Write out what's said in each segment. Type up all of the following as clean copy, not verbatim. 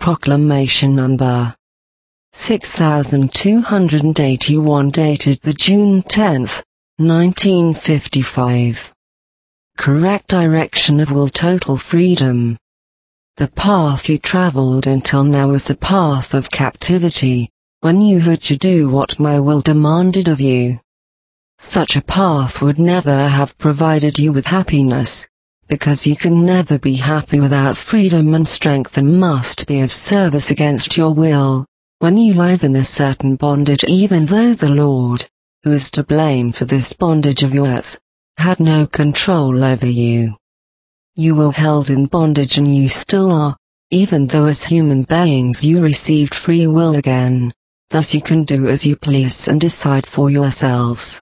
Proclamation Number 6281 dated the June 10, 1955. Correct direction of will: total freedom. The path you traveled until now was a path of captivity, when you had to do what my will demanded of you. Such a path would never have provided you with happiness, because you can never be happy without freedom and strength, and must be of service against your will, when you live in a certain bondage, even though the Lord, who is to blame for this bondage of yours, had no control over you. You were held in bondage, and you still are, even though as human beings you received free will again. Thus you can do as you please and decide for yourselves.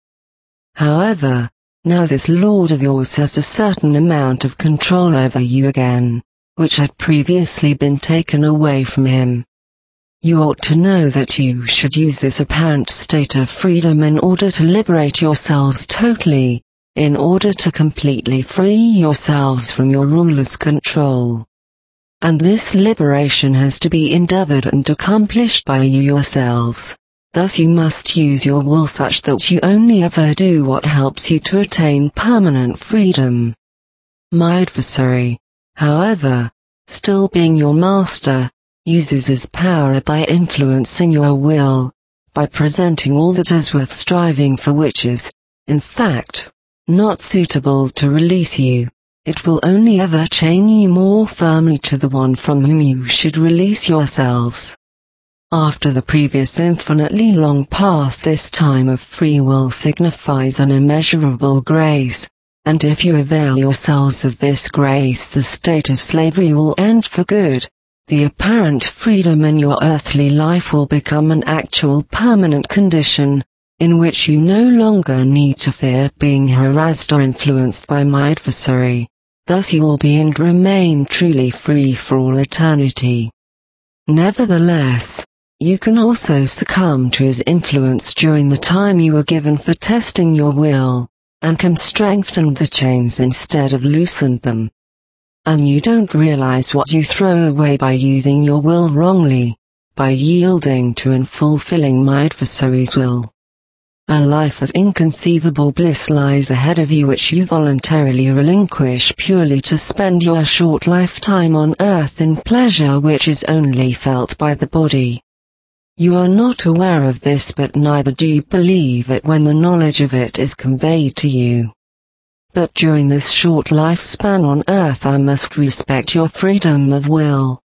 However, now this Lord of yours has a certain amount of control over you again, which had previously been taken away from him. You ought to know that you should use this apparent state of freedom in order to liberate yourselves totally, in order to completely free yourselves from your ruler's control. And this liberation has to be endeavored and accomplished by you yourselves. Thus you must use your will such that you only ever do what helps you to attain permanent freedom. My adversary, however, still being your master, uses his power by influencing your will, by presenting all that is worth striving for, which is, in fact, not suitable to release you. It will only ever chain you more firmly to the one from whom you should release yourselves. After the previous infinitely long path, this time of free will signifies an immeasurable grace, and if you avail yourselves of this grace, the state of slavery will end for good. The apparent freedom in your earthly life will become an actual permanent condition, in which you no longer need to fear being harassed or influenced by my adversary. Thus you will be and remain truly free for all eternity. Nevertheless, you can also succumb to his influence during the time you are given for testing your will, and can strengthen the chains instead of loosen them. And you don't realize what you throw away by using your will wrongly, by yielding to and fulfilling my adversary's will. A life of inconceivable bliss lies ahead of you, which you voluntarily relinquish purely to spend your short lifetime on earth in pleasure which is only felt by the body. You are not aware of this, but neither do you believe it when the knowledge of it is conveyed to you. But during this short lifespan on earth I must respect your freedom of will.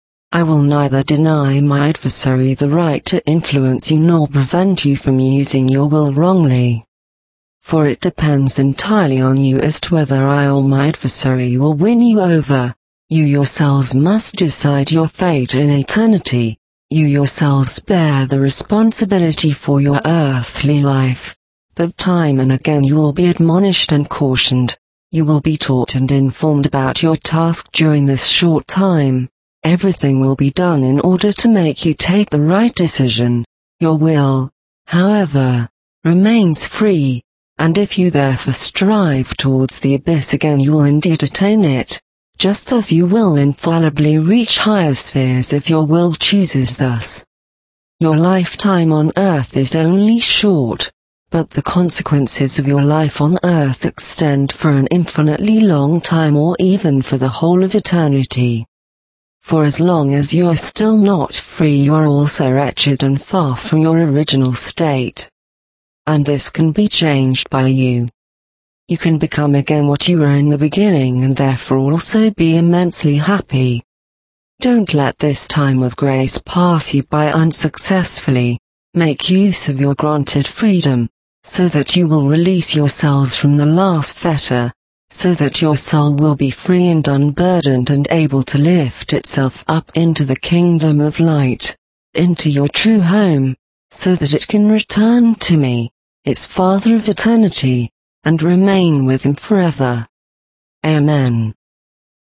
I will neither deny my adversary the right to influence you nor prevent you from using your will wrongly. For it depends entirely on you as to whether I or my adversary will win you over. You yourselves must decide your fate in eternity. You yourselves bear the responsibility for your earthly life. But time and again you will be admonished and cautioned. You will be taught and informed about your task during this short time. Everything will be done in order to make you take the right decision. Your will, however, remains free, and if you therefore strive towards the abyss again, you will indeed attain it, just as you will infallibly reach higher spheres if your will chooses thus. Your lifetime on earth is only short, but the consequences of your life on earth extend for an infinitely long time, or even for the whole of eternity. For as long as you are still not free, you are also wretched and far from your original state. And this can be changed by you. You can become again what you were in the beginning, and therefore also be immensely happy. Don't let this time of grace pass you by unsuccessfully. Make use of your granted freedom, so that you will release yourselves from the last fetter, so that your soul will be free and unburdened and able to lift itself up into the kingdom of light, into your true home, so that it can return to me, its Father of eternity, and remain with him forever. Amen.